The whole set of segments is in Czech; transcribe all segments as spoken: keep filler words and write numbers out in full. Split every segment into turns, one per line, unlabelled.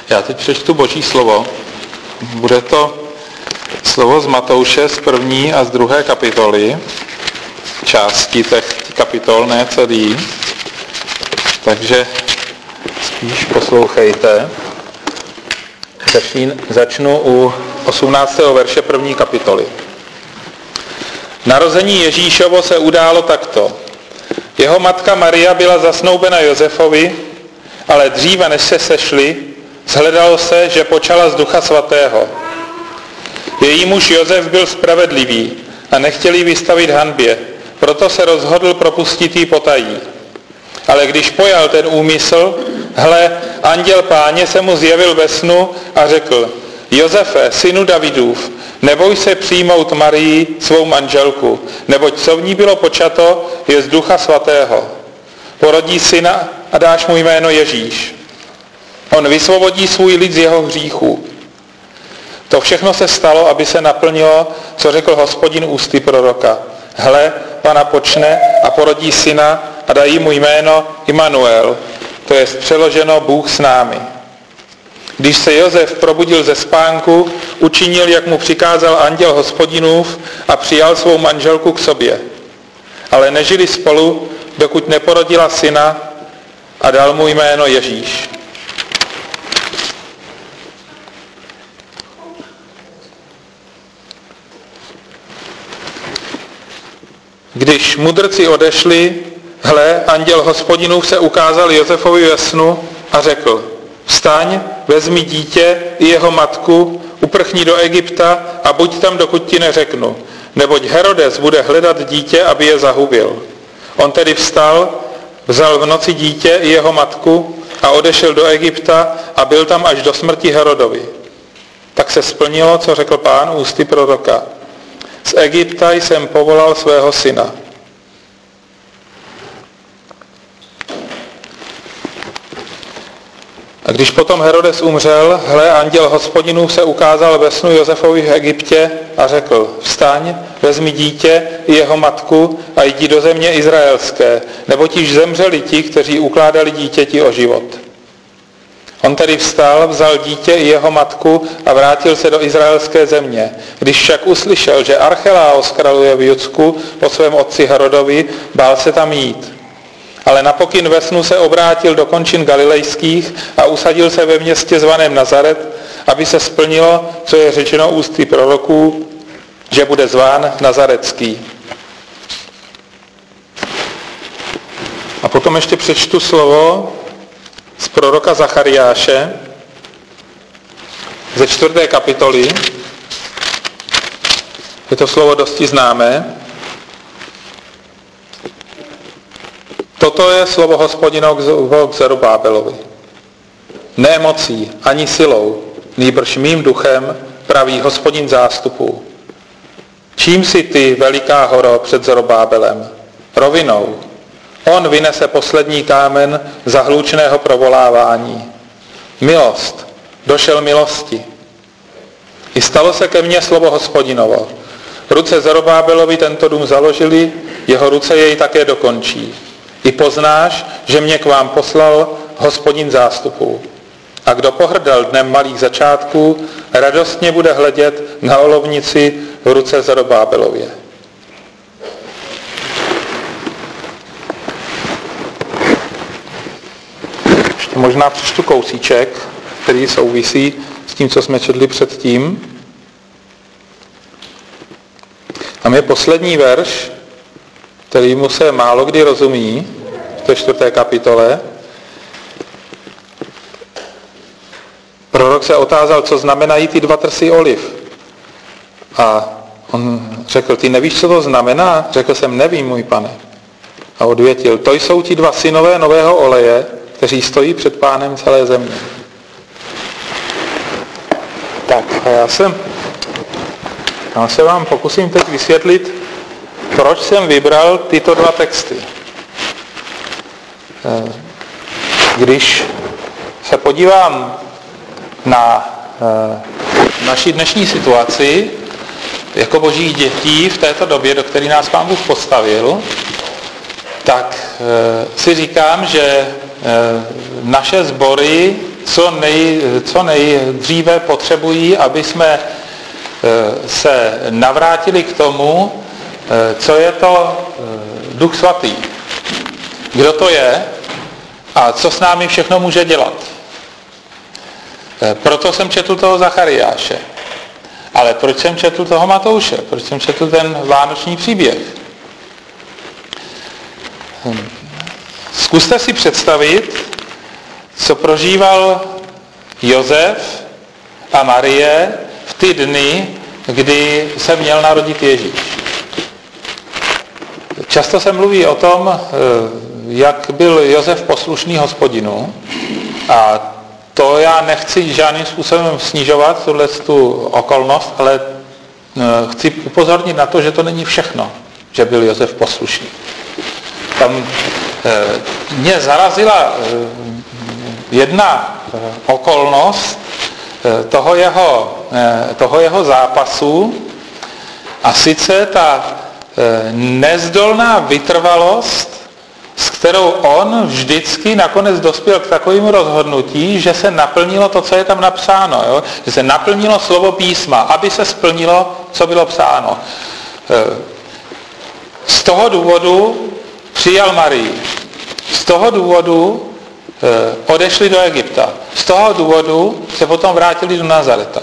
Já teď přečtu Boží slovo. Bude to slovo z Matouše z první a z druhé kapitoly, části těch kapitol, ne celý. Takže spíš poslouchejte. Začín, začnu u osmnáctého verše první kapitoly. Narození Ježíšovo se událo takto. Jeho matka Maria byla zasnoubena Josefovi, ale dříve než se sešli, shledalo se, že počala z Ducha Svatého. Její muž Josef byl spravedlivý a nechtěl jí vystavit hanbě, proto se rozhodl propustit jí potají. Ale když pojal ten úmysl, hle, anděl Páně se mu zjevil ve snu a řekl: Josefe, synu Davidův, neboj se přijmout Marii, svou manželku, neboť co v ní bylo počato, je z Ducha Svatého. Porodí syna a dáš mu jméno Ježíš. On vysvobodí svůj lid z jeho hříchů. To všechno se stalo, aby se naplnilo, co řekl Hospodin ústy proroka. Hle, Pana počne a porodí syna a dají mu jméno Immanuel, to je přeloženo Bůh s námi. Když se Josef probudil ze spánku, učinil, jak mu přikázal anděl Hospodinův a přijal svou manželku k sobě. Ale nežili spolu, dokud neporodila syna a dal mu jméno Ježíš. Když mudrci odešli, hle, anděl Hospodinův se ukázal Josefovi ve snu a řekl: Vstaň, vezmi dítě i jeho matku, uprchni do Egypta a buď tam, dokud ti neřeknu, neboť Herodes bude hledat dítě, aby je zahubil. On tedy vstal, vzal v noci dítě i jeho matku a odešel do Egypta a byl tam až do smrti Herodovi. Tak se splnilo, co řekl Pán ústy proroka. Z Egypta jsem povolal svého syna. A když potom Herodes umřel, hle, anděl Hospodinův se ukázal ve snu Josefovi v Egyptě a řekl: Vstaň, vezmi dítě i jeho matku a jdi do země izraelské, neboť již zemřeli ti, kteří ukládali dítěti o život. On tedy vstal, vzal dítě i jeho matku a vrátil se do izraelské země. Když však uslyšel, že Archeláos králuje v Judsku po svém otci Herodovi, bál se tam jít. Ale napokyn ve snu se obrátil do končin galilejských a usadil se ve městě zvaném Nazaret, aby se splnilo, co je řečeno ústy proroků, že bude zván Nazaretský. A potom ještě přečtu slovo z proroka Zachariáše ze čtvrté kapitoly. Je to slovo dosti známé. Toto je slovo Hospodinovo k Zerubábelovi. Ne mocí, ani silou, nýbrž mým duchem, praví Hospodin zástupů. Čím si ty, veliká horo, před Zerubábelem? Rovinou. On vynese poslední kámen zahlučného provolávání. Milost. Došel milosti. I stalo se ke mně slovo Hospodinovo. Ruce Zerubábelovi tento dům založili, jeho ruce jej také dokončí. I poznáš, že mě k vám poslal Hospodin zástupů. A kdo pohrdal dnem malých začátků, radostně bude hledět na olovnici v ruce Zerubábelově. Ještě možná přečtu kousíček, který souvisí s tím, co jsme četli předtím. Tam je poslední verš, kterýmu se málo kdy rozumí, v té čtvrté kapitole. Prorok se otázal, co znamenají ty dva trsy oliv. A on řekl: ty nevíš, co to znamená? Řekl jsem: nevím, můj pane. A odvětil: to jsou ti dva synové nového oleje, kteří stojí před Pánem celé země. Tak a já jsem, já se vám pokusím teď vysvětlit, proč jsem vybral tyto dva texty. Když se podívám na naši dnešní situaci jako božích dětí v této době, do které nás Pán Bůh postavil, tak si říkám, že naše sbory co, nej, co nejdříve potřebují, aby jsme se navrátili k tomu, co je to Duch Svatý. Kdo to je a co s námi všechno může dělat. Proto jsem četl toho Zachariáše. Ale proč jsem četl toho Matouše? Proč jsem četl ten vánoční příběh? Zkuste si představit, co prožíval Josef a Marie v ty dny, kdy se měl narodit Ježíš. Často se mluví o tom, jak byl Josef poslušný Hospodinu, a to já nechci žádným způsobem snižovat tuhle tu okolnost, ale chci upozornit na to, že to není všechno, že byl Josef poslušný. Tam mě zarazila jedna okolnost toho jeho, toho jeho zápasu, a sice ta nezdolná vytrvalost, s kterou on vždycky nakonec dospěl k takovému rozhodnutí, že se naplnilo to, co je tam napsáno. Jo? Že se naplnilo slovo písma, aby se splnilo, co bylo psáno. Z toho důvodu přijal Marii. Z toho důvodu odešli do Egypta. Z toho důvodu se potom vrátili do Nazareta.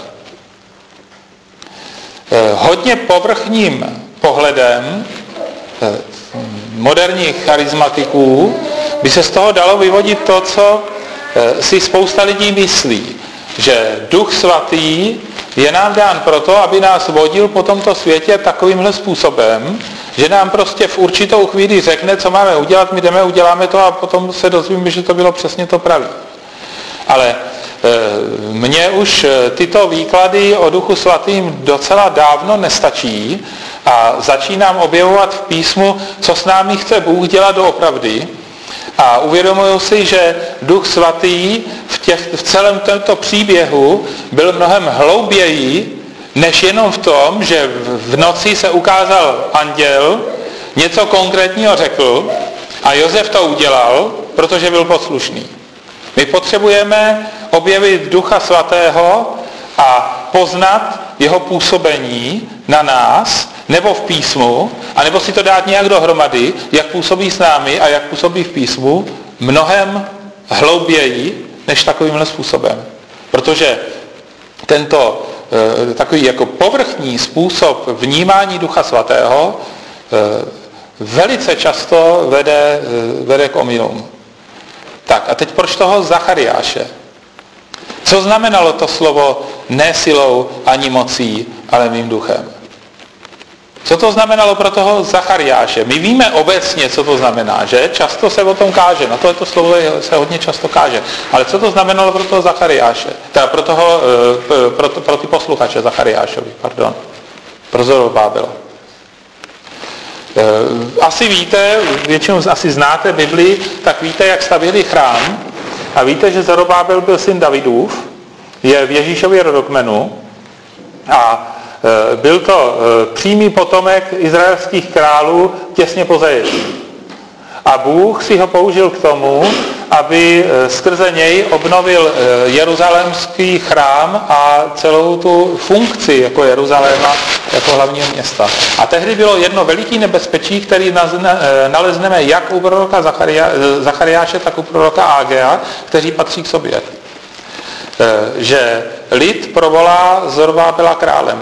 Hodně povrchním pohledem moderních charizmatiků by se z toho dalo vyvodit to, co si spousta lidí myslí, že Duch Svatý je nám dán proto, aby nás vodil po tomto světě takovýmhle způsobem, že nám prostě v určitou chvíli řekne, co máme udělat, my jdeme, uděláme to a potom se dozvíme, že to bylo přesně to pravé. Ale mně už tyto výklady o Duchu Svatým docela dávno nestačí a začínám objevovat v písmu, co s námi chce Bůh dělat doopravdy, a uvědomuji si, že Duch Svatý v, těch, v celém tomto příběhu byl mnohem hlouběji, než jenom v tom, že v noci se ukázal anděl, něco konkrétního řekl a Josef to udělal, protože byl poslušný. My potřebujeme objevit Ducha Svatého a poznat jeho působení na nás, nebo v písmu, anebo si to dát nějak dohromady, jak působí s námi a jak působí v písmu, mnohem hlouběji než takovýmhle způsobem. Protože tento e, takový jako povrchní způsob vnímání Ducha Svatého e, velice často vede, e, vede k omylům. Tak a teď proč toho Zachariáše? Co znamenalo to slovo ne silou ani mocí, ale mým duchem? Co to znamenalo pro toho Zachariáše? My víme obecně, co to znamená, že? Často se o tom káže, na tohleto slovo se hodně často káže. Ale co to znamenalo pro toho Zachariáše? Teda pro, toho, pro, to, pro ty posluchače Zachariášovi, pardon. Pro Zorobábela. Asi víte, většinou asi znáte Biblii, tak víte, jak stavěli chrám. A víte, že Zorobábel byl syn Davidův, je v Ježíšově rodokmenu a byl to přímý potomek izraelských králů těsně po zajetí. A Bůh si ho použil k tomu, aby skrze něj obnovil jeruzalémský chrám a celou tu funkci jako Jeruzaléma, jako hlavního města. A tehdy bylo jedno veliký nebezpečí, který nalezneme jak u proroka Zachariáše, tak u proroka Agea, kteří patří k sobě. Že lid provolá Zorobábela králem.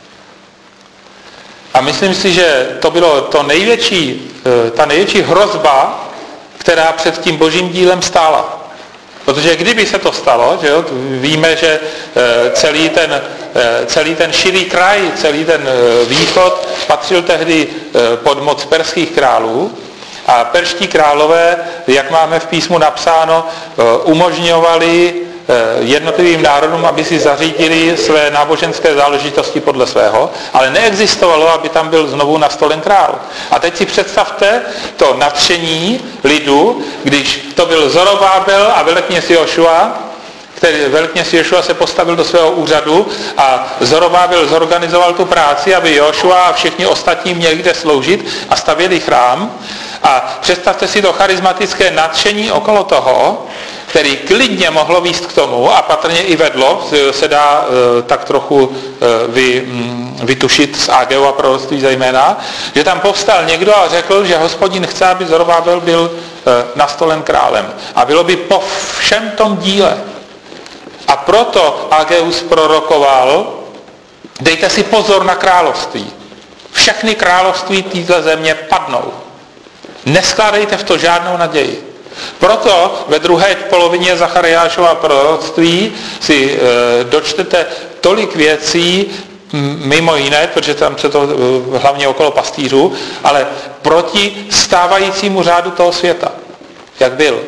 A myslím si, že to bylo to největší, ta největší hrozba, která před tím božím dílem stála. Protože kdyby se to stalo, že jo, víme, že celý ten, celý ten širý kraj, celý ten východ patřil tehdy pod moc perských králů a perští králové, jak máme v písmu napsáno, umožňovali jednotlivým národům, aby si zařídili své náboženské záležitosti podle svého, ale neexistovalo, aby tam byl znovu nastolen král. A teď si představte to nadšení lidu, když to byl Zorobábel a velekněz Jošua, který velekněz Jošua se postavil do svého úřadu a Zorobábel zorganizoval tu práci, aby Jošua a všichni ostatní měli kde sloužit a stavěli chrám. A představte si to charismatické nadšení okolo toho, který klidně mohlo vést k tomu, a patrně i vedlo, se dá tak trochu vy, vytušit z Ageu a proroctví zejména, že tam povstal někdo a řekl, že Hospodin chce, aby Zorobábel byl nastolen králem. A bylo by po všem tom díle. A proto Ageus prorokoval, dejte si pozor na království. Všechny království této země padnou. Neskládejte v to žádnou naději. Proto ve druhé polovině Zachariášova proroctví si e, dočtete tolik věcí, mimo jiné, protože tam se to e, hlavně okolo pastýřů, ale proti stávajícímu řádu toho světa, jak byl.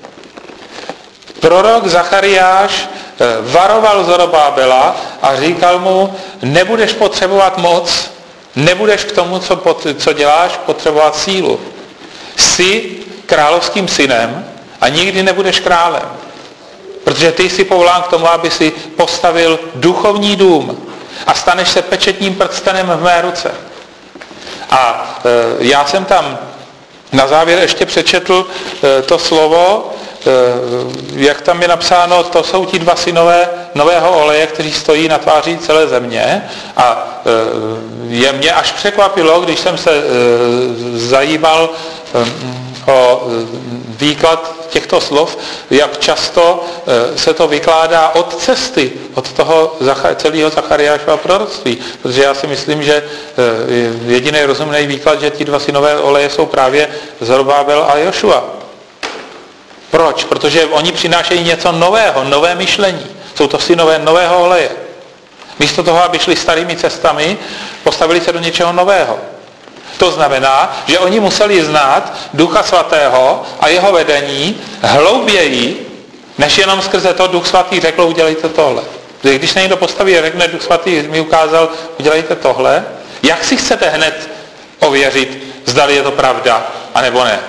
Prorok Zachariáš e, varoval Zorobábela a říkal mu, nebudeš potřebovat moc, nebudeš k tomu, co, pot, co děláš, potřebovat sílu. Jsi královským synem a nikdy nebudeš králem. Protože ty jsi povolán k tomu, aby si postavil duchovní dům a staneš se pečetním prstenem v mé ruce. A e, já jsem tam na závěr ještě přečetl e, to slovo, e, jak tam je napsáno, to jsou ti dva synové nového oleje, kteří stojí na tváří celé země. A e, je mě až překvapilo, když jsem se e, zajímal e, o výklad těchto slov, jak často se to vykládá od cesty, od toho celého Zachariášova proroctví. Protože já si myslím, že jediný rozumný výklad, že ti dva synové oleje jsou právě Zorobábel a Jošua. Proč? Protože oni přinášejí něco nového, nové myšlení. Jsou to synové nového oleje. Místo toho, aby šli starými cestami, postavili se do něčeho nového. To znamená, že oni museli znát Ducha Svatého a jeho vedení hlouběji, než jenom skrze to Duch Svatý řekl, udělejte tohle. Když někdo postaví a řekne, Duch Svatý mi ukázal, udělejte tohle, jak si chcete hned ověřit, zdali je to pravda, anebo ne.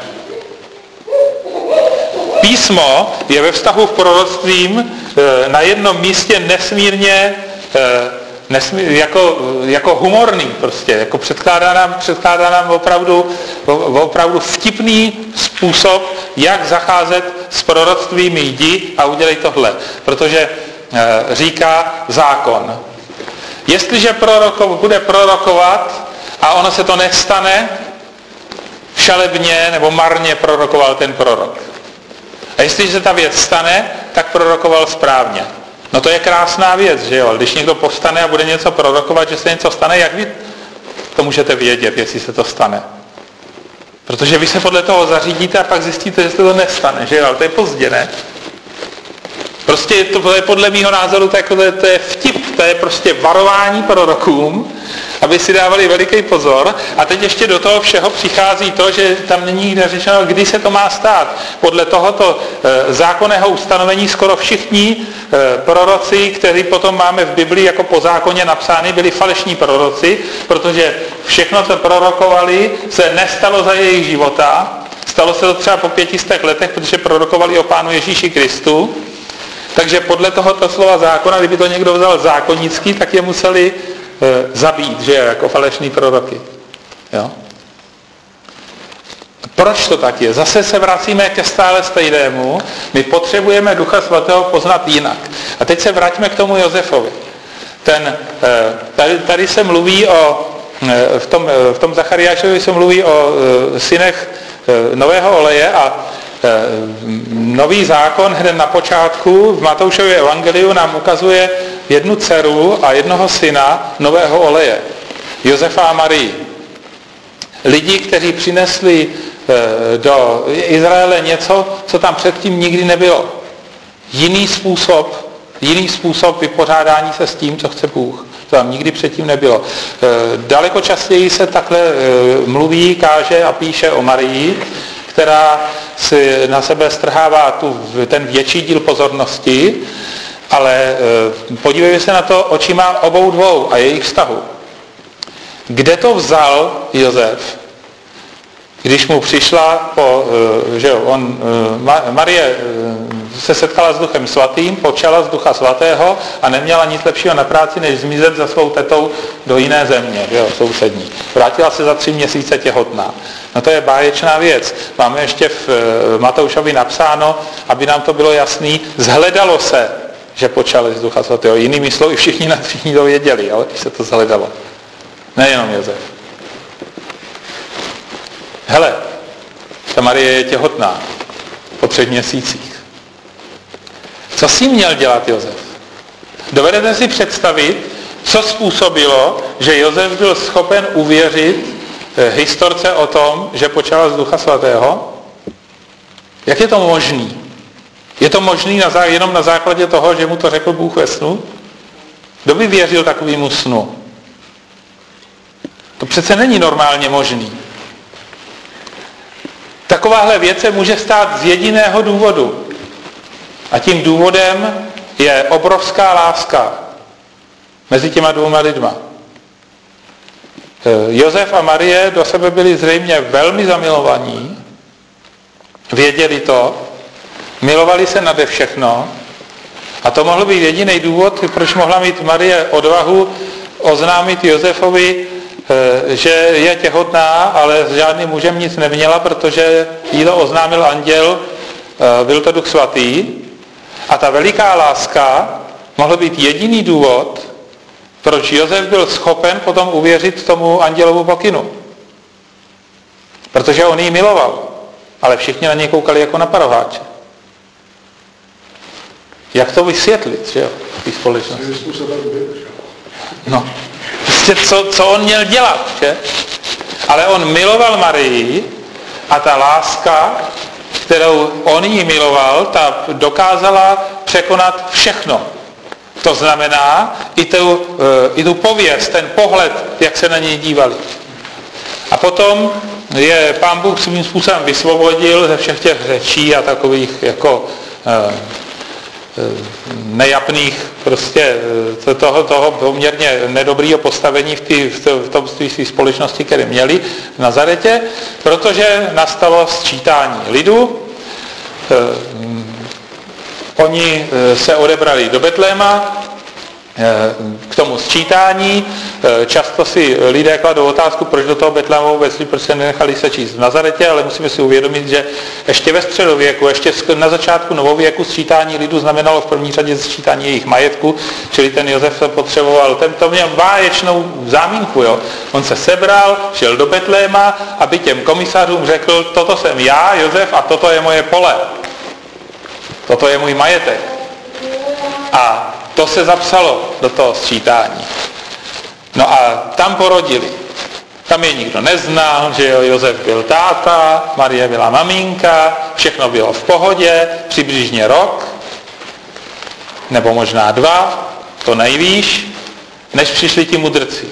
Písmo je ve vztahu k proroctvím na jednom místě nesmírně Nesmí, jako, jako humorný prostě, jako předkládá nám, předkládá nám opravdu, opravdu vtipný způsob, jak zacházet s proroctvím, jdi a udělej tohle. Protože e, říká zákon. Jestliže proroko, bude prorokovat a ono se to nestane, šalebně nebo marně prorokoval ten prorok. A jestliže se ta věc stane, tak prorokoval správně. No to je krásná věc, že jo? Když někdo povstane a bude něco prorokovat, že se něco stane, jak vy to můžete vědět, jestli se to stane? Protože vy se podle toho zařídíte a pak zjistíte, že se to nestane, že jo? Ale to je pozdě, ne? Prostě to je podle mýho názoru, to je, to je, to je vtip, to je prostě varování prorokům, aby si dávali veliký pozor. A teď ještě do toho všeho přichází to, že tam není nikde řečeno, kdy se to má stát. Podle tohoto e, zákonného ustanovení skoro všichni e, proroci, kteří potom máme v Biblii jako po zákoně napsány, byli falešní proroci, protože všechno, co prorokovali, se nestalo za jejich života. Stalo se to třeba po pětistech letech, protože prorokovali o Pánu Ježíši Kristu. Takže podle tohoto slova zákona, kdyby to někdo vzal zákonický, tak je museli e, zabít, že jako falešný proroky. Jo? Proč to tak je? Zase se vracíme ke stále stejnému. My potřebujeme Ducha Svatého poznat jinak. A teď se vraťme k tomu Josefovi. Ten, e, tady, tady se mluví o, e, v tom, v tom Zachariášovi se mluví o e, synech e, nového oleje a Nový zákon hned na počátku v Matoušově evangeliu nám ukazuje jednu dceru a jednoho syna nového oleje, Josefa a Marii. Lidi, kteří přinesli do Izraele něco, co tam předtím nikdy nebylo. Jiný způsob, jiný způsob vypořádání se s tím, co chce Bůh. To tam nikdy předtím nebylo. Daleko častěji se takhle mluví, káže a píše o Marii, která si na sebe strhává tu, ten větší díl pozornosti, ale podívejme se na to očima obou dvou a jejich vztahu. Kde to vzal Josef, když mu přišla, po, že jo, on, Marie se setkala s Duchem Svatým, počala z Ducha Svatého a neměla nic lepšího na práci, než zmizet za svou tetou do jiné země, jo, sousední. Vrátila se za tři měsíce těhotná. No to je báječná věc. Máme ještě v Matoušovi napsáno, aby nám to bylo jasný, zhledalo se, že počali z Ducha Svatého. Jinými slovy, všichni na všichni to věděli, ale když se to zhledalo. Nejenom Josef. Hele, ta Marie je těhotná po třech měsících. Co si měl dělat Josef? Dovedete si představit, co způsobilo, že Josef byl schopen uvěřit historce o tom, že počala z Ducha Svatého? Jak je to možný? Je to možný na zá, jenom na základě toho, že mu to řekl Bůh ve snu? Kdo by věřil takovému snu? To přece není normálně možný. Takováhle věc se může stát z jediného důvodu. A tím důvodem je obrovská láska mezi těma dvěma lidma. Josef a Marie do sebe byli zřejmě velmi zamilovaní, věděli to, milovali se nade všechno a to mohl být jediný důvod, proč mohla mít Marie odvahu oznámit Josefovi, že je těhotná, ale s žádným mužem nic neměla, protože jí to oznámil anděl, byl to Duch Svatý. A ta veliká láska mohl být jediný důvod, proč Josef byl schopen potom uvěřit tomu andělovu pokynu. Protože on ji miloval, ale všichni na něj koukali jako na paroháče. Jak to vysvětlit, že jo, v té společnosti? No, prostě co, co on měl dělat, že? Ale on miloval Marii a ta láska, kterou on jí miloval, ta dokázala překonat všechno. To znamená i tu, i tu pověst, ten pohled, jak se na něj dívali. A potom je Pán Bůh svým způsobem vysvobodil ze všech těch řečí a takových jako nejapných prostě toho, toho poměrně nedobrýho postavení v, tý, v tom v společnosti, které měli v Nazaretě, protože nastalo sčítání lidu. Oni se odebrali do Betléma k tomu sčítání. Často si lidé kladou otázku, proč do toho Betléma vůbec, proč se nenechali sečíst v Nazaretě, ale musíme si uvědomit, že ještě ve středověku, ještě na začátku novověku sčítání lidu znamenalo v první řadě sčítání jejich majetku, čili ten Josef potřeboval, ten to měl báječnou zámínku, jo. On se sebral, šel do Betléma, aby těm komisařům řekl, toto jsem já, Josef, a toto je moje pole. Toto je můj majetek. A to se zapsalo do toho sčítání. No a tam porodili. Tam je nikdo neznal, že jo, Josef byl táta, Marie byla maminka, všechno bylo v pohodě, přibližně rok, nebo možná dva, to nejvíš, než přišli ti mudrci.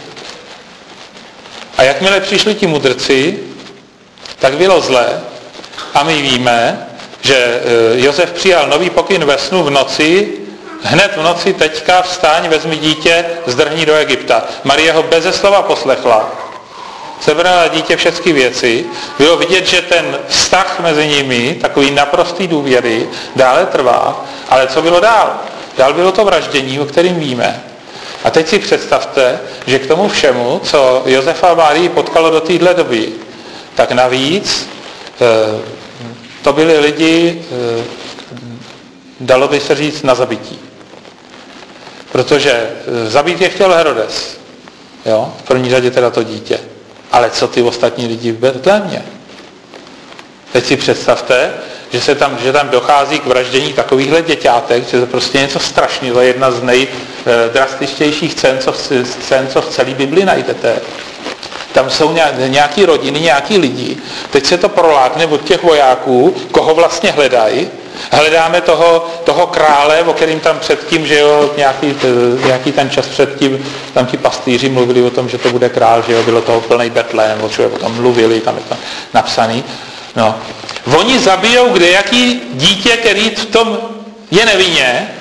A jakmile přišli ti mudrci, tak bylo zlé a my víme, že Josef přijal nový pokyn ve snu v noci, hned v noci teďka vstáň, vezmi dítě, zdrhni do Egypta. Marie ho beze slova poslechla, sebrala dítě všechny věci, bylo vidět, že ten vztah mezi nimi, takový naprostý důvěry, dále trvá, ale co bylo dál? Dál bylo to vraždění, o kterém víme. A teď si představte, že k tomu všemu, co Josefa a Marii potkalo do téhle doby, tak navíc to byli lidi, dalo by se říct, na zabití. Protože zabít je chtěl Herodes. Jo? V první řadě teda to dítě. Ale co ty ostatní lidi v Betlémě? Teď si představte, že, se tam, že tam dochází k vraždění takovýchhle děťátek, že to prostě něco strašného. To je jedna z nejdrastičtějších scén, co, scén, co v celé Bibli najdete. Tam jsou nějaký rodiny, nějaký lidi. Teď se to prolákne od těch vojáků, koho vlastně hledají. Hledáme toho, toho krále, o kterým tam předtím, že jo, nějaký, nějaký ten čas předtím, tam ti pastýři mluvili o tom, že to bude král, že jo, bylo toho plný Betlém, o čem o tom mluvili, tam je to napsaný. No. Oni zabijou kdejaký dítě, který v tom je nevinně,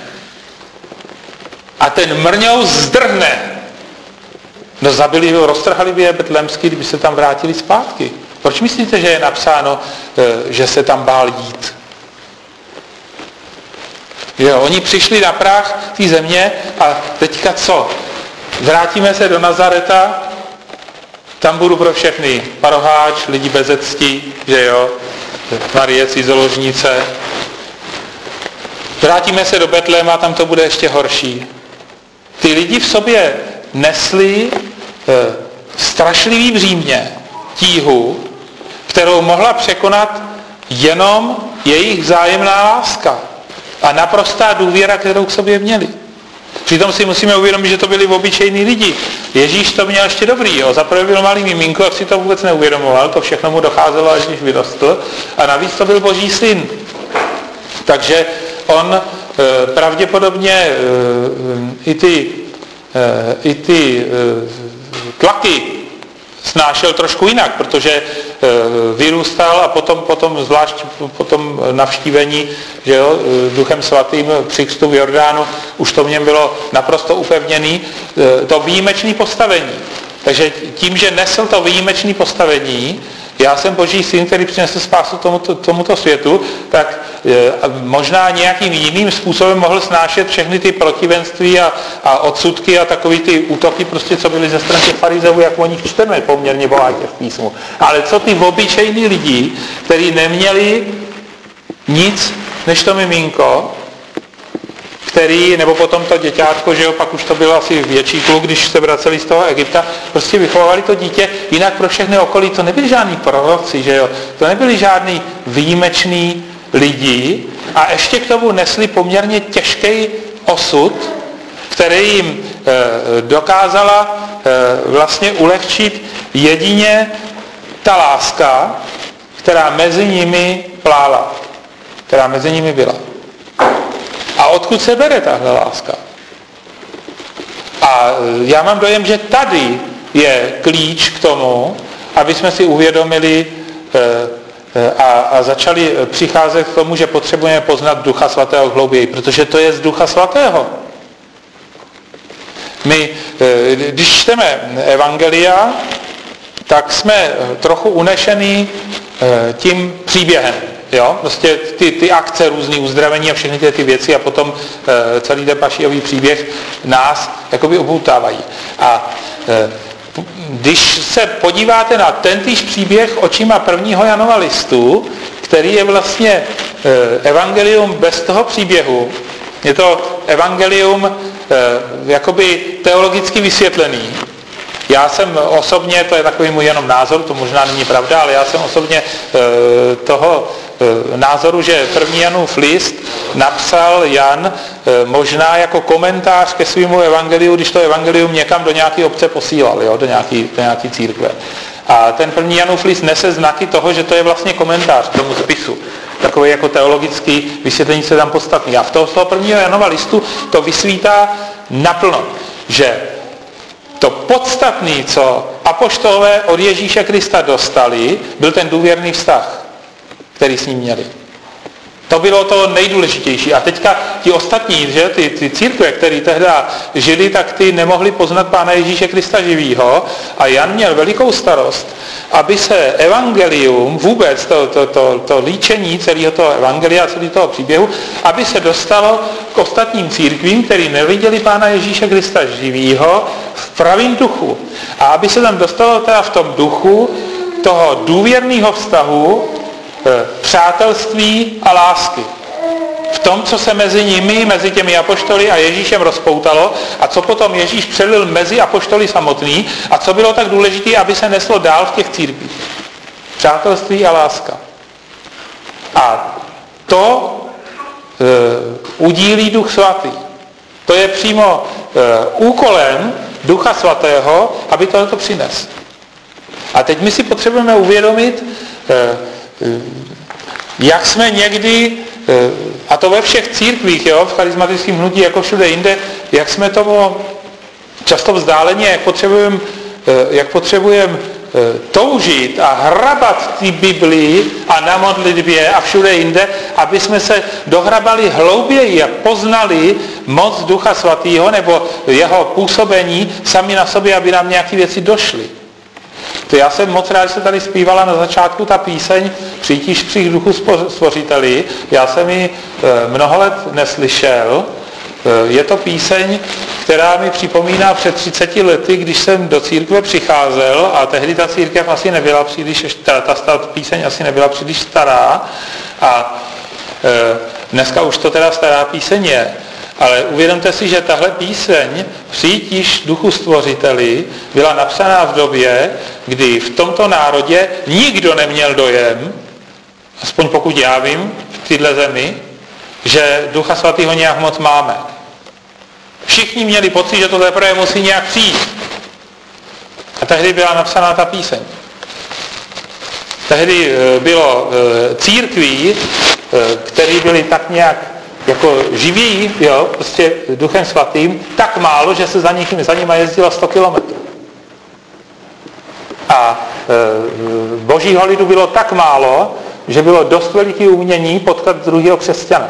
a ten mrňou zdrhne. No zabili ho, roztrhali by je betlémský, kdyby se tam vrátili zpátky. Proč myslíte, že je napsáno, že se tam bál jít? Jo, oni přišli na práh té země a teďka co? Vrátíme se do Nazareta, tam budu pro všechny paroháč, lidi bez cti, že jo, Marie cizoložnice. Vrátíme se do Betléma, tam to bude ještě horší. Ty lidi v sobě nesli e, strašlivý břímě, tíhu, kterou mohla překonat jenom jejich vzájemná láska a naprostá důvěra, kterou k sobě měli. Přitom si musíme uvědomit, že to byli obyčejní lidi. Ježíš to měl ještě dobrý, jo. Zaprvé byl malý miminko, a si to vůbec neuvědomoval, to všechno mu docházelo, až když vyrostl. A navíc to byl Boží syn. Takže on e, pravděpodobně e, i ty, e, i ty e, tlaky snášel trošku jinak, protože e, vyrůstal a potom, potom zvlášť po tom navštívení, že jo, Duchem svatým při křtu v Jordánu, už to v něm bylo naprosto upevněný, e, to výjimečné postavení. Takže tím, že nesl to výjimečné postavení, já jsem Boží syn, který přinesl spásu tomuto, tomuto světu, tak e, možná nějakým jiným způsobem mohl snášet všechny ty protivenství a, a odsudky a takový ty útoky, prostě, co byly ze strany těch farizeů, jak o nich čteme poměrně bohatě v písmu. Ale co ty obyčejní lidi, kteří neměli nic než to miminko, který, nebo potom to děťátko, že jo, pak už to bylo asi větší kluk, když se vraceli z toho Egypta, prostě vychovávali to dítě, jinak pro všechny okolí to nebyli žádní proroci, že jo, to nebyli žádní výjimeční lidi a ještě k tomu nesli poměrně těžký osud, který jim e, dokázala e, vlastně ulehčit jedině ta láska, která mezi nimi plála, která mezi nimi byla. A odkud se bere tahle láska? A já mám dojem, že tady je klíč k tomu, aby jsme si uvědomili a, a začali přicházet k tomu, že potřebujeme poznat Ducha Svatého hlouběji, protože to je z Ducha Svatého. My, když čteme evangelia, tak jsme trochu unešený tím příběhem. Jo? Prostě ty, ty akce, různý uzdravení a všechny ty, ty věci a potom e, celý ten Pašiový příběh nás jakoby oboutávají. A e, když se podíváte na tentýž příběh očima prvního Janova listu, který je vlastně e, evangelium bez toho příběhu, je to evangelium e, jakoby teologicky vysvětlený. Já jsem osobně, to je takový můj jenom názor, to možná není pravda, ale já jsem osobně e, toho e, názoru, že první Janův list napsal Jan e, možná jako komentář ke svému evangeliu, když to evangelium někam do nějaké obce posílal, jo, do nějaké do nějaký církve. A ten první Janův list nese znaky toho, že to je vlastně komentář k tomu spisu. Takové jako teologický vysvětlení se tam podstatný. A v toho, z toho prvního Janova listu to vysvítá naplno, že to podstatné, co apoštolové od Ježíše Krista dostali, byl ten důvěrný vztah, který s ním měli. To bylo to nejdůležitější. A teďka ti ostatní, že, ty, ty církve, které tehdy žili, tak ty nemohli poznat Pána Ježíše Krista živýho a Jan měl velikou starost, aby se evangelium, vůbec to, to, to, to líčení celého toho evangelia, celého toho příběhu, aby se dostalo k ostatním církvím, který neviděli Pána Ježíše Krista živýho v pravým duchu. A aby se tam dostalo teda v tom duchu toho důvěrného vztahu, přátelství a lásky. V tom, co se mezi nimi, mezi těmi apoštoly a Ježíšem rozpoutalo a co potom Ježíš přelil mezi apoštoly samotný a co bylo tak důležité, aby se neslo dál v těch církvích. Přátelství a láska. A to e, udílí Duch Svatý. To je přímo e, úkolem Ducha Svatého, aby tohleto přines. A teď my si potřebujeme uvědomit, e, jak jsme někdy, a to ve všech církvích, jo, v charismatickém hnutí, jako všude jinde, jak jsme tomu často vzdáleně, jak potřebujeme jak potřebujeme toužit a hrabat v té Biblii a na modlitbě a všude jinde, aby jsme se dohrabali hlouběji a poznali moc Ducha Svatého nebo jeho působení sami na sobě, aby nám nějaké věci došly. To já jsem moc rád, že se tady zpívala na začátku ta píseň Přítíž při duchu stvořiteli, já jsem ji mnoho let neslyšel. Je to píseň, která mi připomíná před třiceti lety, když jsem do církve přicházel a tehdy ta církev asi nebyla příliš, ta, ta, ta píseň asi nebyla příliš stará a e, dneska už to teda stará píseň je. Ale uvědomte si, že tahle píseň Přítíž duchu stvořiteli byla napsaná v době, kdy v tomto národě nikdo neměl dojem, aspoň pokud já vím, v této zemi, že Ducha Svatého nějak moc máme. Všichni měli pocit, že to teprve musí nějak přijít. A tehdy byla napsaná ta píseň. Tehdy bylo církví, které byly tak nějak jako živí, jo, prostě Duchem Svatým, tak málo, že se za, nich, za nima jezdilo sto kilometrů. A e, božího lidu bylo tak málo, že bylo dost veliký umění potkat druhého křesťana.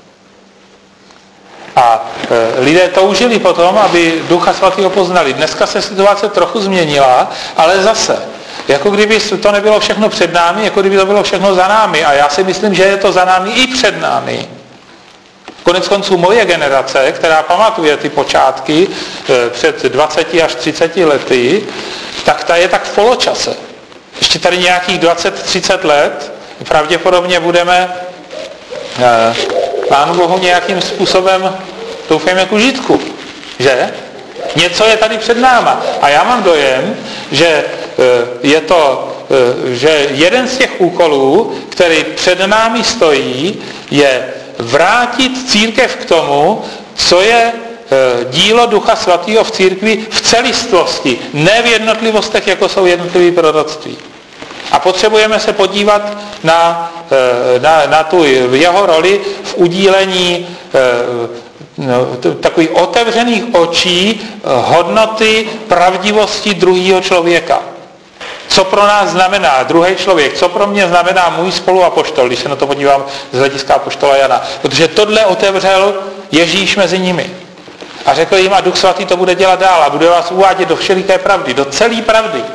A e, lidé toužili potom, aby Ducha Svatého poznali. Dneska se situace trochu změnila, ale zase, jako kdyby to nebylo všechno před námi, jako kdyby to bylo všechno za námi. A já si myslím, že je to za námi i před námi. Konec konců moje generace, která pamatuje ty počátky e, před dvaceti až třiceti lety, tak ta je tak v poločase. Ještě tady nějakých dvacet třicet let pravděpodobně budeme e, Pánu Bohu nějakým způsobem, doufejme, k užitku. Že? Něco je tady před náma. A já mám dojem, že e, je to, e, že jeden z těch úkolů, který před námi stojí, je vrátit církev k tomu, co je dílo Ducha Svatého v církvi v celistvosti, ne v jednotlivostech, jako jsou jednotlivé proroctví. A potřebujeme se podívat na, na, na tu jeho roli v udílení no, takových otevřených očí hodnoty pravdivosti druhého člověka. Co pro nás znamená druhý člověk, co pro mě znamená můj spoluapoštol, když se na to podívám z hlediska apoštola Jana. Protože tohle otevřel Ježíš mezi nimi. A řekl jim, a Duch Svatý to bude dělat dál a bude vás uvádět do všeliké pravdy, do celé pravdy.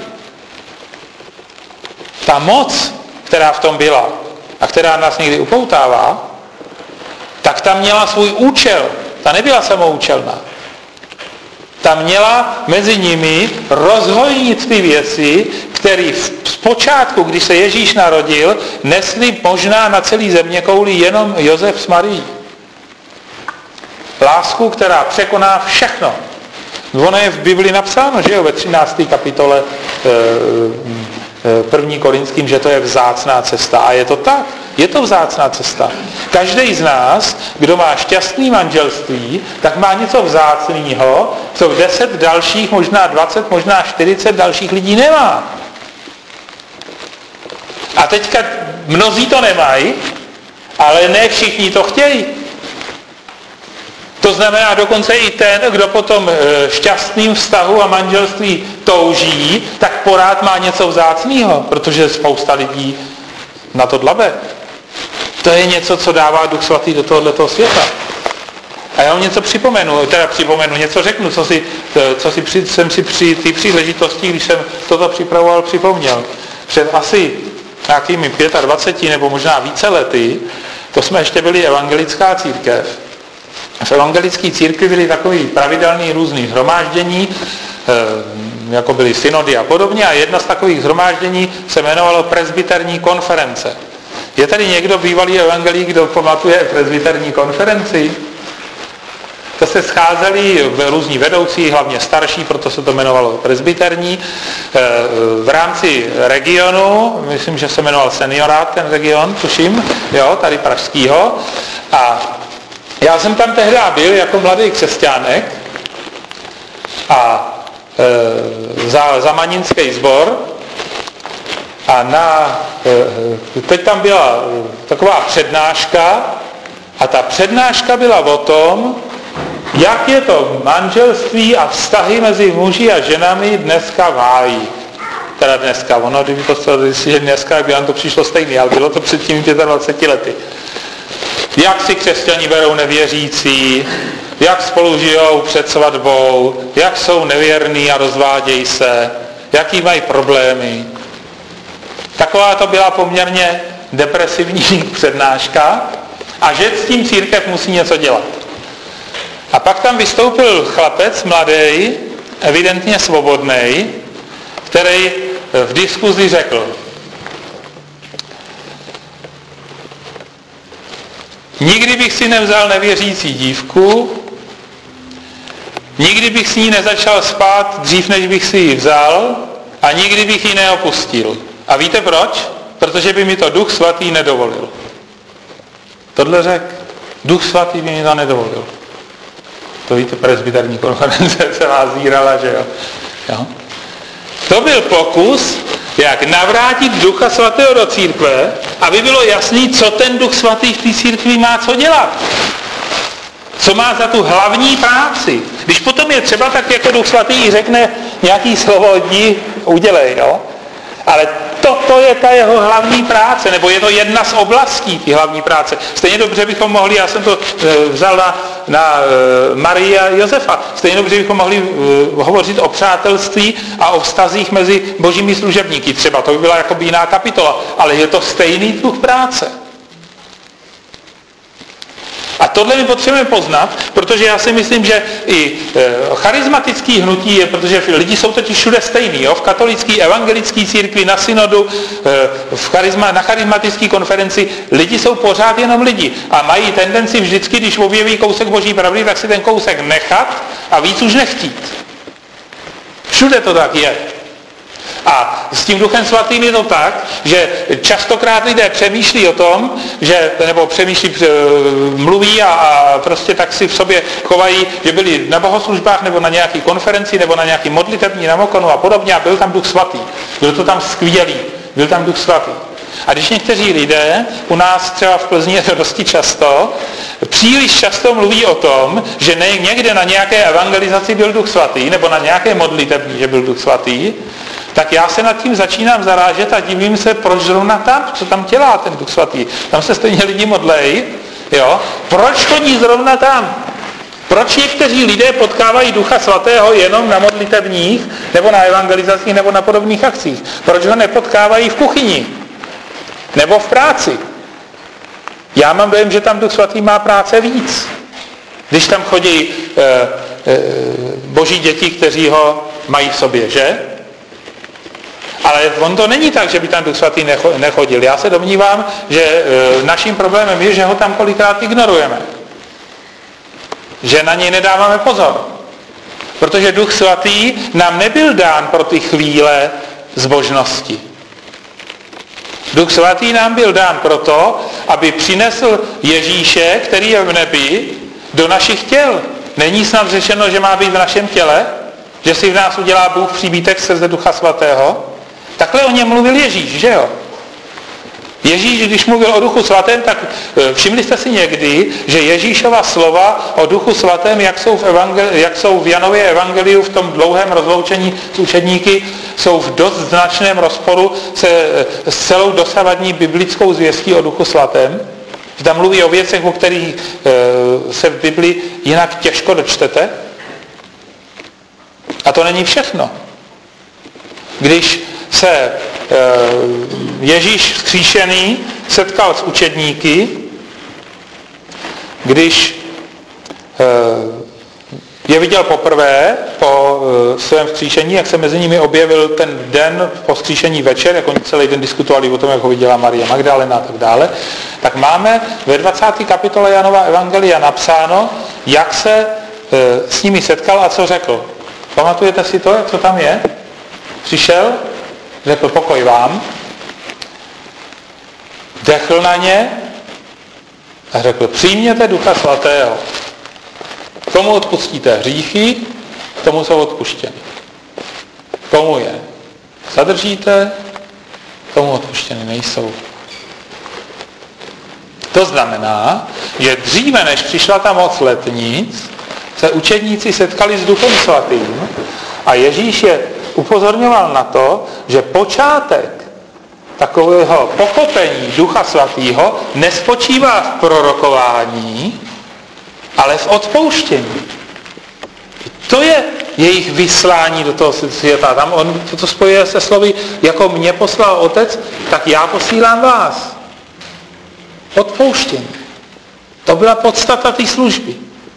Ta moc, která v tom byla a která nás někdy upoutává, tak ta měla svůj účel. Ta nebyla samoučelná. Ta měla mezi nimi rozhojnit ty věci, které zpočátku, když se Ježíš narodil, nesli možná na celý zeměkouli jenom Josef s Marií. Lásku, která překoná všechno. Ono je v Bibli napsáno, že jo, ve třinácté kapitole první Korinským, že to je vzácná cesta. A je to tak. Je to vzácná cesta. Každý z nás, kdo má šťastný manželství, tak má něco vzácného, co deset dalších, možná dvacet, možná čtyřicet dalších lidí nemá. A teďka mnozí to nemají, ale ne všichni to chtějí. To znamená dokonce i ten, kdo po tom šťastným vztahu a manželství touží, tak pořád má něco vzácného, protože spousta lidí na to dlabe. To je něco, co dává Duch Svatý do tohoto světa. A já vám něco připomenu, teda připomenu, něco řeknu, co, si, co si při, jsem si při té příležitosti, když jsem toto připravoval, připomněl. Před asi nějakými dvaceti pěti nebo možná více lety, to jsme ještě byli evangelická církev. V evangelické církvi byly takový pravidelný různý shromáždění, jako byly synody a podobně, a jedna z takových shromáždění se jmenovalo presbyterní konference. Je tady někdo bývalý evangelík, kdo pamatuje presbyterní konferenci? To se scházeli různí vedoucí, hlavně starší, proto se to jmenovalo presbyterní, v rámci regionu, myslím, že se jmenoval Seniorát ten region, tuším, jo, tady pražskýho. A já jsem tam tehdy byl jako mladý křesťánek a e, za, za manínský sbor a na, e, teď tam byla taková přednáška a ta přednáška byla o tom, jak je to manželství a vztahy mezi muži a ženami dneska v háji. Teda dneska, ono, kdyby to chtělo že dneska, by vám to přišlo stejný, ale bylo to před těmi dvaceti pěti lety. Jak si křesťani berou nevěřící, jak spolu žijou před svatbou, jak jsou nevěrní a rozvádějí se, jaký mají problémy. Taková to byla poměrně depresivních přednáškách a že s tím církev musí něco dělat. A pak tam vystoupil chlapec, mladý, evidentně svobodný, který v diskuzi řekl: nikdy bych si nevzal nevěřící dívku, nikdy bych s ní nezačal spát dřív, než bych si ji vzal, a nikdy bych ji neopustil. A víte proč? Protože by mi to Duch Svatý nedovolil. Tohle řekl. Duch Svatý by mi to nedovolil. To víte, presbyterní konference se vás zírala, že jo? jo? To byl pokus, jak navrátit Ducha Svatého do církve, aby bylo jasný, co ten Duch Svatý v té církvi má co dělat. Co má za tu hlavní práci. Když potom je třeba, tak jako Duch Svatý řekne nějaký slovo, jdi, udělej, jo? Ale toto je ta jeho hlavní práce, nebo je to jedna z oblastí té hlavní práce. Stejně dobře bychom mohli, já jsem to e, vzal na, na e, Marii a Josefa, stejně dobře bychom mohli e, hovořit o přátelství a o vztazích mezi božími služebníky. Třeba to by byla jakoby jiná kapitola, ale je to stejný druh práce. A tohle my potřebujeme poznat, protože já si myslím, že i e, charismatický hnutí je, protože lidi jsou totiž všude stejný, jo? V katolické, evangelické církvi, na synodu, e, v charisma, na charismatické konferenci, lidi jsou pořád jenom lidi a mají tendenci vždycky, když objeví kousek boží pravdy, tak si ten kousek nechat a víc už nechtít. Všude to tak je. A s tím Duchem Svatým je to tak, že častokrát lidé přemýšlí o tom, že, nebo přemýšlí, mluví a, a prostě tak si v sobě chovají, že byli na bohoslužbách nebo na nějaký konferenci nebo na nějaký modlitební namokonu a podobně a byl tam Duch Svatý. Byl to tam skvělý, byl tam Duch Svatý. A když někteří lidé, u nás třeba v Plzni je to dosti často, příliš často mluví o tom, že ne, někde na nějaké evangelizaci byl Duch Svatý, nebo na nějaké modlitební, že byl Duch Svatý, tak já se nad tím začínám zarážet a divím se, proč zrovna tam, co tam dělá ten Duch Svatý. Tam se stejně lidi modlej, jo? Proč chodí zrovna tam? Proč někteří lidé potkávají Ducha Svatého jenom na modlitebních, nebo na evangelizacích, nebo na podobných akcích? Proč ho nepotkávají v kuchyni? Nebo v práci? Já mám dojem, že tam Duch Svatý má práce víc. Když tam chodí e, e, boží děti, kteří ho mají v sobě, že? Ale on to není tak, že by tam Duch Svatý nechodil. Já se domnívám, že e, naším problémem je, že ho tam kolikrát ignorujeme. Že na něj nedáváme pozor. Protože Duch Svatý nám nebyl dán pro ty chvíle zbožnosti. Duch Svatý nám byl dán proto, aby přinesl Ježíše, který je v nebi, do našich těl. Není snad řečeno, že má být v našem těle? Že si v nás udělá Bůh příbytek skrze Ducha Svatého? Takhle o něm mluvil Ježíš, že jo? Ježíš, když mluvil o Duchu Svatém, tak všimli jste si někdy, že Ježíšova slova o Duchu Svatém, jak jsou v, evangel- jak jsou v Janově evangeliu v tom dlouhém rozloučení s učedníky, jsou v dost značném rozporu se, s celou dosavadní biblickou zvěstí o Duchu Svatém. Že tam mluví o věcech, o kterých e, se v Biblii jinak těžko dočtete. A to není všechno. Když se Ježíš vzkříšený setkal s učedníky, když je viděl poprvé po svém vzkříšení, jak se mezi nimi objevil ten den po vzkříšení večer, jak oni celý den diskutovali o tom, jak ho viděla Marie Magdalena a tak dále, tak máme ve dvacáté kapitole Janova evangelia napsáno, jak se s nimi setkal a co řekl. Pamatujete si to, co tam je? Přišel, řekl pokoj vám, dechl na ně a řekl přijměte Ducha Svatého. Komu odpustíte hříchy, tomu jsou odpuštěny. Komu je zadržíte, tomu odpuštěny nejsou. To znamená, že dříve, než přišla ta moc letnic, se učedníci setkali s Duchem Svatým a Ježíš je upozorňoval na to, že počátek takového pochopení Ducha Svatého nespočívá v prorokování, ale v odpouštění. To je jejich vyslání do toho světa. Tam on to spojuje se slovy, jako mě poslal Otec, tak já posílám vás. Odpouštění. To byla podstata té služby.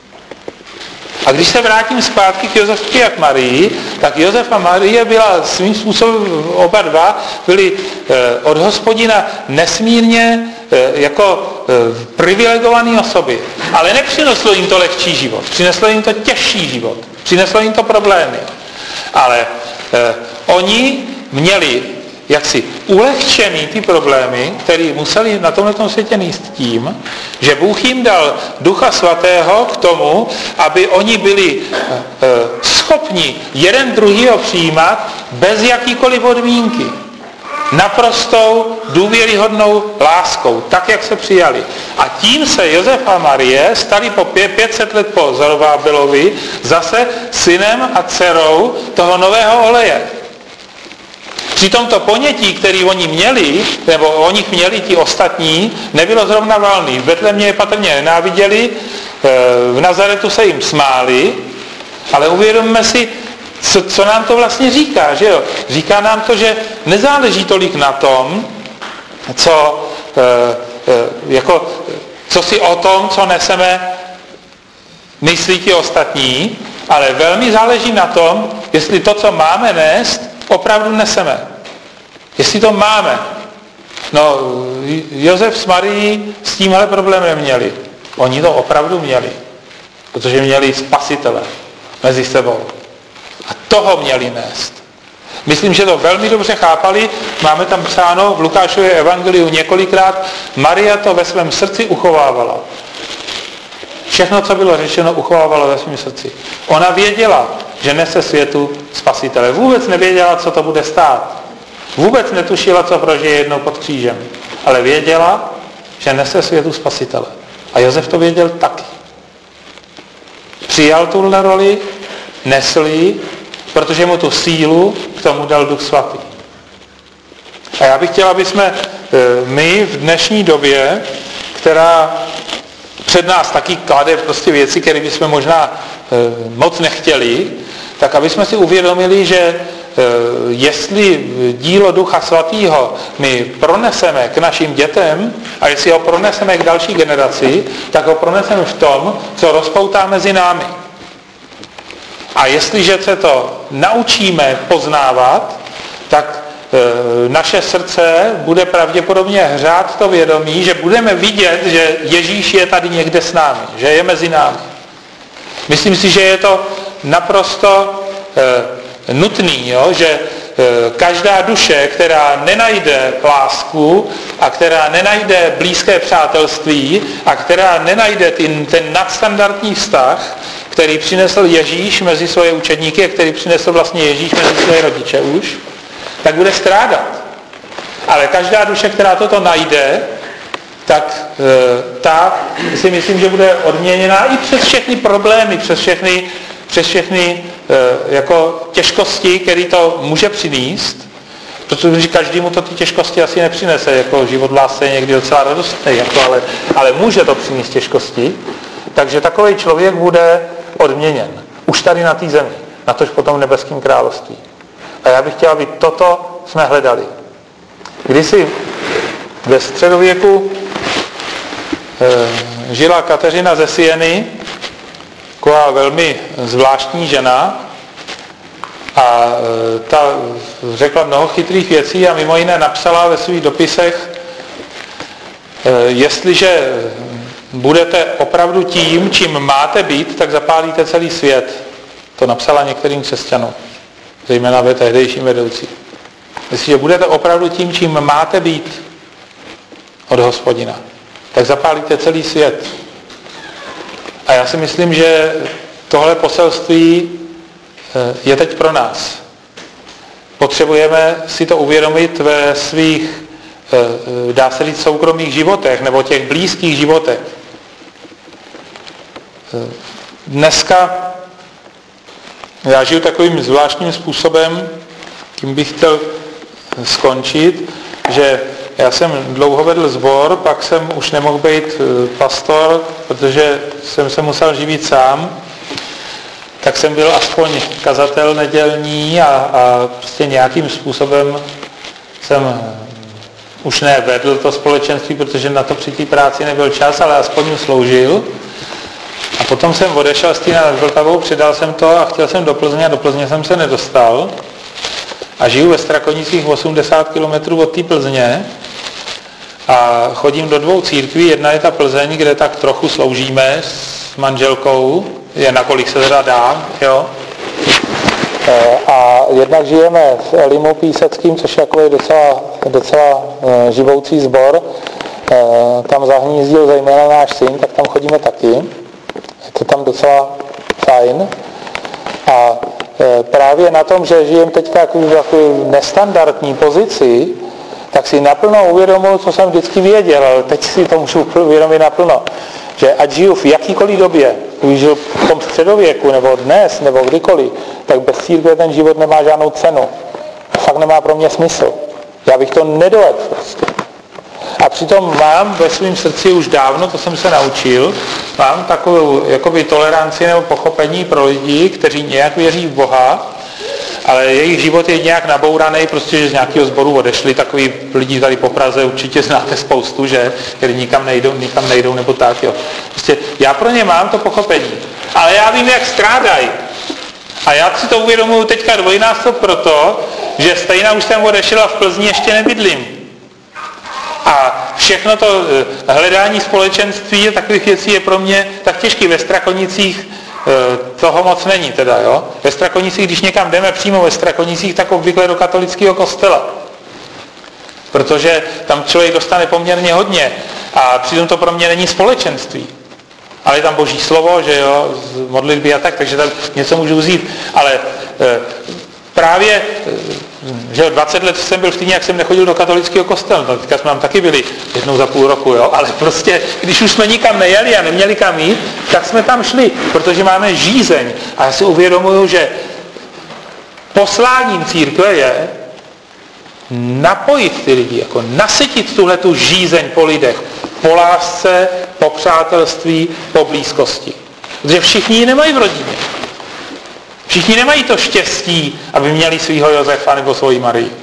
A když se vrátím zpátky k Josefky a k Marii, tak Josef a Marie byla svým způsobem, oba dva byli od Hospodina nesmírně jako privilegované osoby. Ale nepřineslo jim to lehčí život, přineslo jim to těžší život, přineslo jim to problémy. Ale eh, oni měli jaksi ulehčený ty problémy, které museli na tomto světě nést tím, že Bůh jim dal Ducha Svatého k tomu, aby oni byli e, schopni jeden druhýho přijímat bez jakýkoliv podmínky. Naprostou důvěryhodnou láskou, tak, jak se přijali. A tím se Josef a Marie stali po pět set let po Zorobábelovi zase synem a dcerou toho nového oleje. Při tomto ponětí, který oni měli, nebo o nich měli ti ostatní, nebylo zrovna valný. V Betlémě je patrně nenáviděli, v Nazaretu se jim smáli, ale uvědomme si, co, co nám to vlastně říká, že jo? Říká nám to, že nezáleží tolik na tom, co, jako, co si o tom, co neseme, myslí ti ostatní, ale velmi záleží na tom, jestli to, co máme nést, opravdu neseme. Jestli to máme. No, Josef s Marií s tímhle problémem měli. Oni to opravdu měli. Protože měli spasitele mezi sebou. A toho měli nést. Myslím, že to velmi dobře chápali. Máme tam psáno v Lukášově evangeliu několikrát. Maria to ve svém srdci uchovávala. Všechno, co bylo řečeno, uchovávala ve svém srdci. Ona věděla, že nese světu spasitele. Vůbec nevěděla, co to bude stát. Vůbec netušila, co prožije jednou pod křížem. Ale věděla, že nese světu spasitele. A Josef to věděl taky. Přijal tuhle roli, nesl ji, protože mu tu sílu k tomu dal Duch Svatý. A já bych chtěl, aby jsme my v dnešní době, která před nás taky klade prostě věci, které bychom možná moc nechtěli, tak aby jsme si uvědomili, že jestli dílo Ducha Svatého my proneseme k našim dětem a jestli ho proneseme k další generaci, tak ho proneseme v tom, co rozpoutá mezi námi. A jestliže se to naučíme poznávat, tak naše srdce bude pravděpodobně hřát to vědomí, že budeme vidět, že Ježíš je tady někde s námi, že je mezi námi. Myslím si, že je to naprosto e, nutný, jo? Že e, každá duše, která nenajde lásku a která nenajde blízké přátelství a která nenajde ten, ten nadstandardní vztah, který přinesl Ježíš mezi svoje učedníky a který přinesl vlastně Ježíš mezi svoje rodiče už, tak bude strádat. Ale každá duše, která toto najde, tak e, ta si myslím, že bude odměněná i přes všechny problémy, přes všechny, přes všechny e, jako těžkosti, které to může přinést, protože každému to ty těžkosti asi nepřinese, jako život v lásce je někdy docela radostný, jako, ale, ale může to přinést těžkosti, takže takový člověk bude odměněn. Už tady na té zemi, natož potom v nebeském království. A já bych chtěl, aby toto jsme hledali. Kdysi ve středověku e, žila Kateřina ze Sieny, taková velmi zvláštní žena, a e, ta řekla mnoho chytrých věcí a mimo jiné napsala ve svých dopisech, e, jestliže budete opravdu tím, čím máte být, tak zapálíte celý svět. To napsala některým křesťanům, zejména ve tehdejším vedoucí. Jestliže budete opravdu tím, čím máte být od Hospodina, tak zapálíte celý svět. A já si myslím, že tohle poselství je teď pro nás. Potřebujeme si to uvědomit ve svých, dá se říct, soukromých životech nebo těch blízkých životech. Dneska já žiju takovým zvláštním způsobem, tím bych chtěl skončit, že já jsem dlouho vedl sbor, pak jsem už nemohl být pastor, protože jsem se musel živit sám, tak jsem byl aspoň kazatel nedělní a, a prostě nějakým způsobem jsem už ne vedl to společenství, protože na to při té práci nebyl čas, ale aspoň mu sloužil. A potom jsem odešel z Týna nad Vltavou, přidal jsem to a chtěl jsem do Plzně a do Plzně jsem se nedostal. A žiju ve Strakonicích osmdesát kilometrů od té Plzně a chodím do dvou církví. Jedna je ta Plzeň, kde tak trochu sloužíme s manželkou, je nakolik se teda dá, jo. A jednak žijeme v Elimu Píseckým, což je takový docela, docela živoucí sbor. Tam zahnízdil zejména náš syn, tak tam chodíme taky. Je to tam docela fajn. A právě na tom, že žijeme teď v takové nestandardní pozici, tak si naplno uvědomuji, co jsem vždycky věděl, ale teď si to můžu uvědomit naplno. Že ať žiju v jakýkoliv době, když žiju v tom středověku, nebo dnes, nebo kdykoliv, tak bez církve ten život nemá žádnou cenu. Fakt nemá pro mě smysl. Já bych to nedovedl prostě. A přitom mám ve svém srdci už dávno, to jsem se naučil, mám takovou jakoby toleranci nebo pochopení pro lidi, kteří nějak věří v Boha, ale jejich život je nějak nabouraný, prostě, že z nějakého sboru odešli. Takový lidi tady po Praze určitě znáte spoustu, že, který nikam nejdou, nikam nejdou nebo tak, jo. Prostě já pro ně mám to pochopení, ale já vím, jak strádají. A já si to uvědomuji teďka dvojnásob proto, že stejně už jsem odešel a v Plzni ještě nebydlím. A všechno to hledání společenství a takových věcí je pro mě tak těžký. Ve Strakonicích toho moc není teda, jo. Ve Strakonicích, když někam jdeme přímo ve Strakonicích, tak obvykle do katolického kostela. Protože tam člověk dostane poměrně hodně a přitom to pro mě není společenství. Ale je tam Boží slovo, že jo, z modlitby a tak, takže tam něco můžu vzít. Ale e, právě, že dvacet let jsem byl v Týně, jak jsem nechodil do katolického kostela, no, teďka jsme tam taky byli jednou za půl roku, jo, ale prostě, když už jsme nikam nejeli a neměli kam jít, tak jsme tam šli, protože máme žízeň. A já si uvědomuju, že posláním církve je napojit ty lidi, jako nasytit tuhletu žízeň po lidech, po lásce, po přátelství, po blízkosti. Protože všichni ji nemají v rodině. Všichni nemají to štěstí, aby měli svýho Josefa nebo svoji Marii.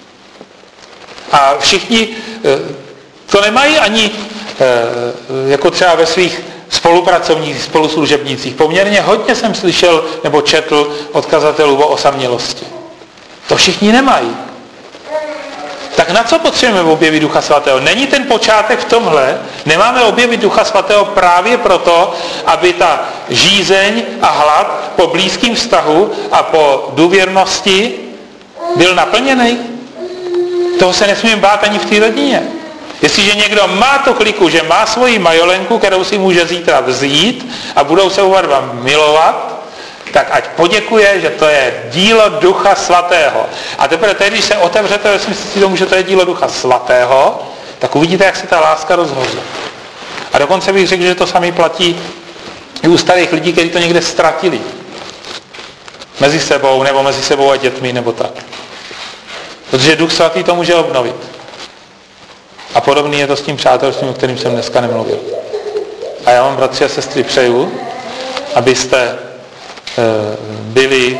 A všichni to nemají ani jako třeba ve svých spolupracovních, spoluslužebnících. Poměrně hodně jsem slyšel nebo četl od kazatelů o osamělosti. To všichni nemají. Tak na co potřebujeme objevit Ducha Svatého? Není ten počátek v tomhle? Nemáme objevit Ducha Svatého právě proto, aby ta žízeň a hlad po blízkém vztahu a po důvěrnosti byl naplněný? Toho se nesmím bát ani v té rodině. Jestliže někdo má tu kliku, že má svoji majolenku, kterou si může zítra vzít a budou se oba dva milovat, tak ať poděkuje, že to je dílo Ducha Svatého. A teprve teď, když se otevřete ve smyslu tomu, že to je dílo Ducha Svatého, tak uvidíte, jak se ta láska rozhozuje. A dokonce bych řekl, že to samý platí i u starých lidí, kteří to někde ztratili. Mezi sebou, nebo mezi sebou a dětmi, nebo tak. Protože Duch Svatý to může obnovit. A podobný je to s tím přátelstvím, o kterým jsem dneska nemluvil. A já vám, bratři a sestry, přeju, abyste byli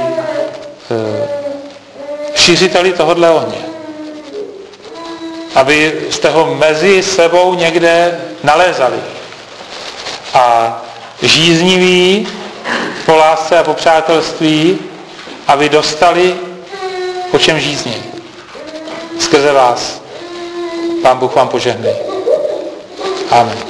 šířiteli tohodle ohně. Abyste ho mezi sebou někde nalézali. A žízniví po lásce a po přátelství, aby dostali, po čem žízní. Skrze vás. Pán Bůh vám požehnej. Amen.